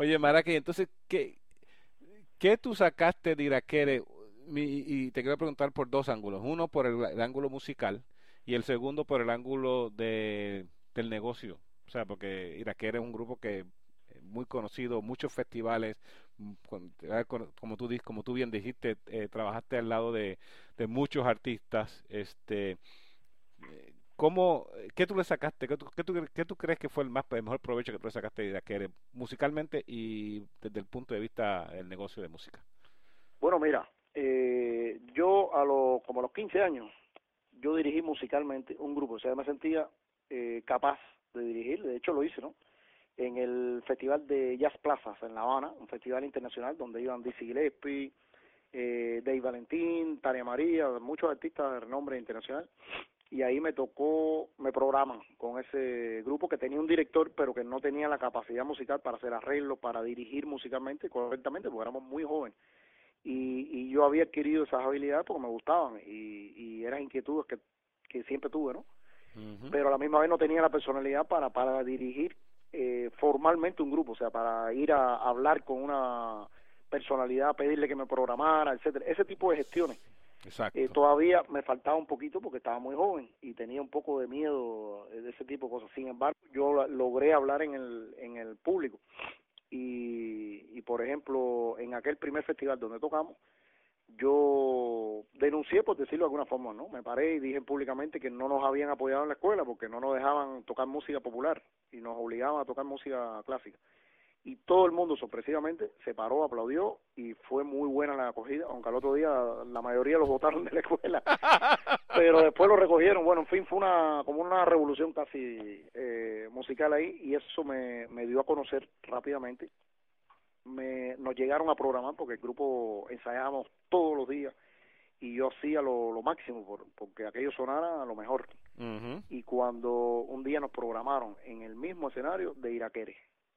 Oye, Maraki, entonces, ¿qué tú sacaste de Irakere? Y te quiero preguntar por dos ángulos. Uno por el ángulo musical y el segundo por el ángulo del negocio. O sea, porque Irakere es un grupo que es muy conocido, muchos festivales, como tú bien dijiste, trabajaste al lado de muchos artistas. ¿Qué tú le sacaste? ¿Qué tú crees que fue el mejor provecho que tú le sacaste de Irakere musicalmente y desde el punto de vista del negocio de música? Bueno, mira, yo como a los 15 años, yo dirigí musicalmente un grupo, o sea, me sentía capaz de dirigir, de hecho lo hice, ¿no? En el Festival de Jazz Plazas en La Habana, un festival internacional donde iban Dizzy Gillespie, Dave Valentín, Tania María, muchos artistas de renombre internacional, y ahí me programan con ese grupo que tenía un director, pero que no tenía la capacidad musical para hacer arreglos, para dirigir musicalmente correctamente, porque éramos muy jóvenes. Y yo había adquirido esas habilidades porque me gustaban y eran inquietudes que siempre tuve, ¿no? Ujú. Pero a la misma vez no tenía la personalidad para dirigir formalmente un grupo, o sea, para ir a hablar con una personalidad, pedirle que me programara, etcétera, ese tipo de gestiones. Exacto. Todavía me faltaba un poquito porque estaba muy joven y tenía un poco de miedo de ese tipo de cosas. Sin embargo, yo logré hablar en el público y por ejemplo, en aquel primer festival donde tocamos, yo denuncié, por decirlo de alguna forma, ¿no? Me paré y dije públicamente que no nos habían apoyado en la escuela porque no nos dejaban tocar música popular y nos obligaban a tocar música clásica. Y todo el mundo sorpresivamente se paró, aplaudió y fue muy buena la acogida, aunque al otro día la mayoría los botaron de la escuela, pero después lo recogieron. Bueno, en fin, fue como una revolución casi musical ahí y eso me dio a conocer rápidamente. Nos llegaron a programar porque el grupo ensayábamos todos los días y yo hacía lo máximo porque aquello sonara a lo mejor. Ujú. Y cuando un día nos programaron en el mismo escenario de Iraquere,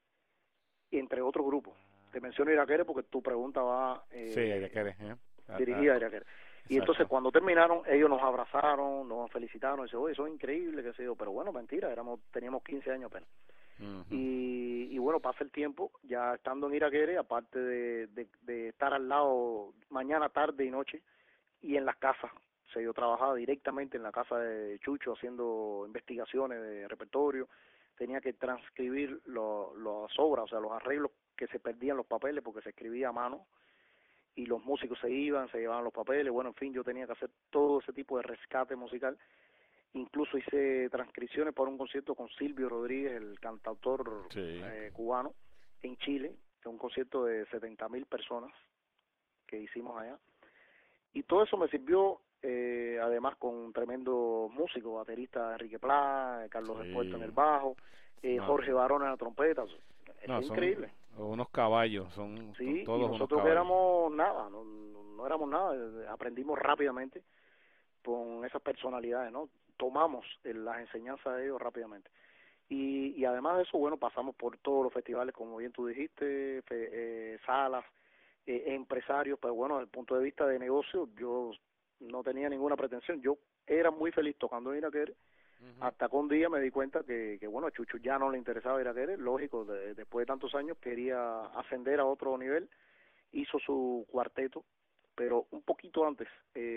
entre otros grupos, te menciono Iraquere porque tu pregunta va Sí, de que eres, dirigida a Iraquere. Y entonces exacto. cuando terminaron, ellos nos abrazaron, nos felicitaron, y dice, oye, eso es increíble, qué sé yo, pero bueno, mentira, teníamos 15 años apenas. Ujú. Y bueno, pasa el tiempo, ya estando en Iraquere, aparte de estar al lado mañana, tarde y noche, y en las casas. O sea, yo trabajaba directamente en la casa de Chucho haciendo investigaciones de repertorio, tenía que transcribir las obras, o sea, los arreglos que se perdían los papeles porque se escribía a mano y los músicos se iban, se llevaban los papeles, bueno, en fin, yo tenía que hacer todo ese tipo de rescate musical. Incluso hice transcripciones para un concierto con Silvio Rodríguez, el cantautor Sí. cubano, en Chile, en un concierto de 70.000 personas que hicimos allá. Y todo eso me sirvió, además con un tremendo músico, baterista Enrique Pla, Carlos Espuerto en el Sí. bajo, No, Jorge Barón en la trompeta. no, Fue son increíble. unos caballos, son Sí, y todos unos nosotros que caballos. éramos nada, no éramos nada, aprendimos rápidamente con esas personalidades, ¿no? Tomamos las enseñanzas de ellos rápidamente. Y además de eso, bueno, pasamos por todos los festivales, como bien tú dijiste, salas, empresarios, pero bueno, desde el punto de vista de negocio, yo no tenía ninguna pretensión. Yo era muy feliz tocando en Iraquere, Ujú. hasta que un día me di cuenta que bueno, a Chucho ya no le interesaba Iraquere, lógico, después de tantos años quería ascender a otro nivel, hizo su cuarteto, pero un poquito antes,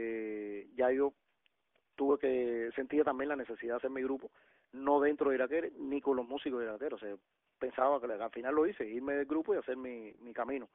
ya yo tuve que sentía también la necesidad de hacer mi grupo, no dentro de Iraquere ni con los músicos de Iraquere, o sea, pensaba que al final lo hice, irme del grupo y hacer mi camino.